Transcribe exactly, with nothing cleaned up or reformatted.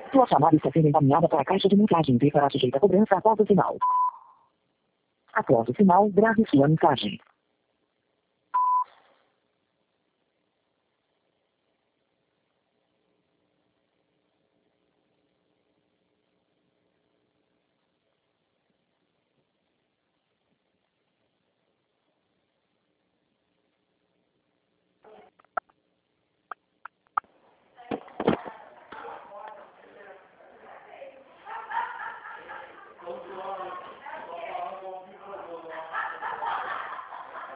Sua chamada está sendo encaminhada para a caixa de mensagem e será sujeita a cobrança após o sinal. Após o sinal, grave sua mensagem.